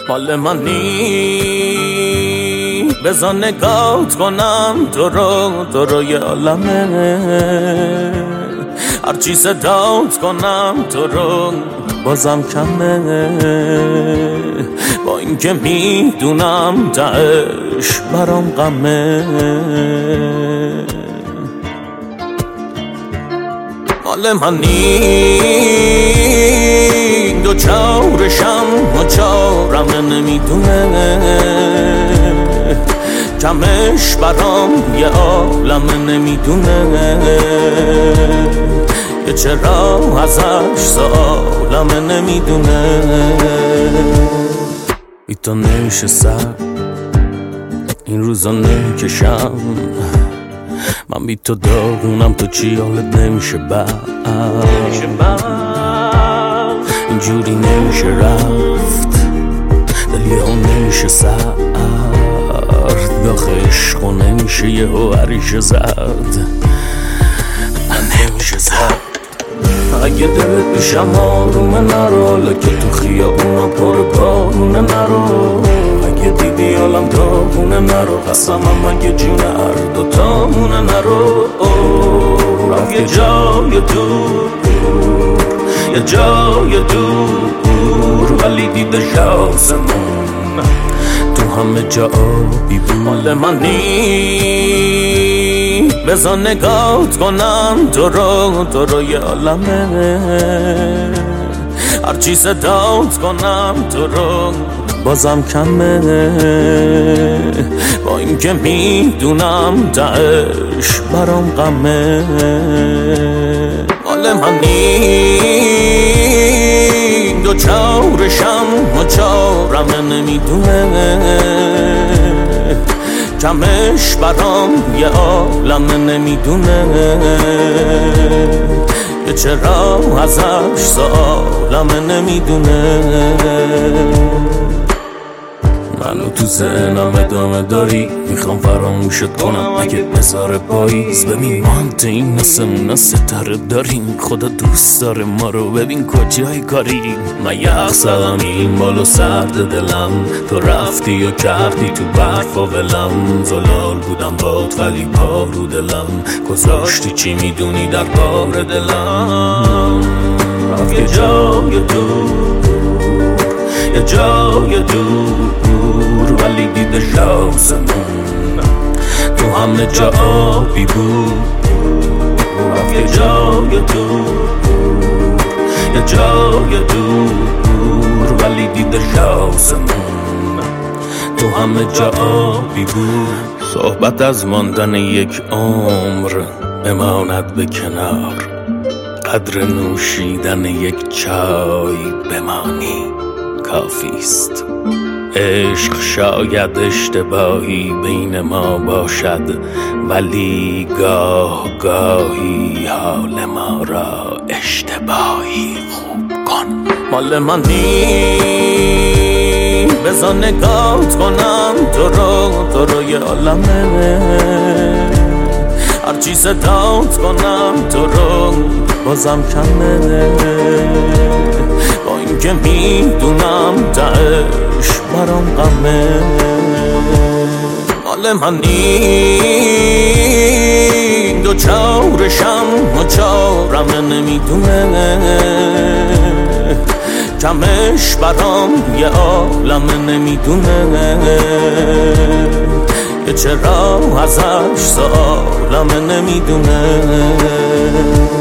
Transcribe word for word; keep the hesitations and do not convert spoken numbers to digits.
مال منی بذار نگات کنم تو رو تو روی عالمه هرچی صدات کنم تو رو بازم کمه با اینکه میدونم تهش برام غمه مال منی دو چارشم و چارم نمیدونه کمش برام یه عالم نمیدونه که چرا ازش سالم نمیدونه ای تو نمیشه سر این روزا نمیکشم من بی تو داغونم تو چی حالت نمیشه بعد اینجوری نمیشه رفت دلی ها نمیشه سرد داخل عشق و نمیشه یه ها عریشه زد من نمیشه زد اگه دلت پیشم آرومه نرو لکه تو خیابونا پر بارونه نرو اگه دیدی حالم داغونه نرو قسمم اگه جون هر دوتامونه نرو رفت یه جای دور یه جای دور ولی دیده شاسمون تو همه جا آبی بود مال منی بذار نگات کنم تو رو تو روی عالمه هرچی صدات کنم تو رو بازم کمه با اینکه میدونم تهش برام غمه مال منی دو چارشم و چارم نمیدونه کمش برام یه عالم نمیدونه که چرا ازش سالم نمیدونه منو تو ذهنم ادامه داری میخوام فراموشت کنم اگه بذاره پاییز ببین مانت این نسمون ستاره داریم خدا دوست داره ما رو ببین کجای کاری من یخ زدم این بالو سرد دلم تو رفتی و کردی تو برف و ولم زلال بودم باد ولی پا رو دلم گذاشتی چی میدونی در بار دلم رفت یه جای دور یه جای دور ولی دیده شاسمون تو همه جا آبی بود رفت یه جای دور یه جای دور ولی دیده شاسمون تو همه جا آبی بود صحبت از ماندن یک عمر بماند به کنار قدر نوشیدن یک چای بمانی کافیست عشق شاید اشتباهی بین ما باشد ولی گاه گاهی حال ما را اشتباهی خوب کن مال منی بذار نگات کنم تو رو تو روی عالمه هرچی صدات کنم تو رو بازم کمه با اینکه میدونم تهش برام غمه مال منی دو چارشم و چارم نمیدونه کمش برام یه عالم نمیدونه که چرا ازش سالم نمیدونه